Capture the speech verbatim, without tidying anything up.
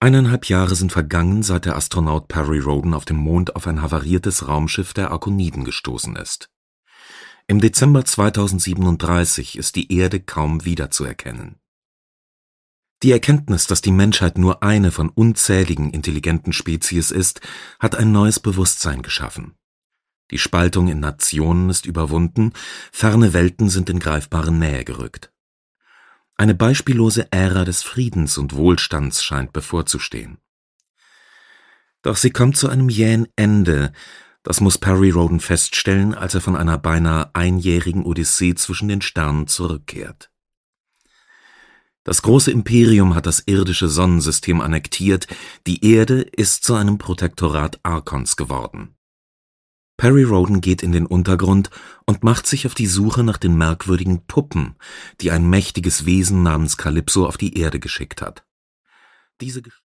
Eineinhalb Jahre sind vergangen, seit der Astronaut Perry Rhodan auf dem Mond auf ein havariertes Raumschiff der Arkoniden gestoßen ist. Im Dezember zweitausendsiebenunddreißig ist die Erde kaum wiederzuerkennen. Die Erkenntnis, dass die Menschheit nur eine von unzähligen intelligenten Spezies ist, hat ein neues Bewusstsein geschaffen. Die Spaltung in Nationen ist überwunden, ferne Welten sind in greifbare Nähe gerückt. Eine beispiellose Ära des Friedens und Wohlstands scheint bevorzustehen. Doch sie kommt zu einem jähen Ende, das muss Perry Rhodan feststellen, als er von einer beinahe einjährigen Odyssee zwischen den Sternen zurückkehrt. Das große Imperium hat das irdische Sonnensystem annektiert, die Erde ist zu einem Protektorat Arkons geworden. Perry Rhodan geht in den Untergrund und macht sich auf die Suche nach den merkwürdigen Puppen, die ein mächtiges Wesen namens Kalypso auf die Erde geschickt hat. Diese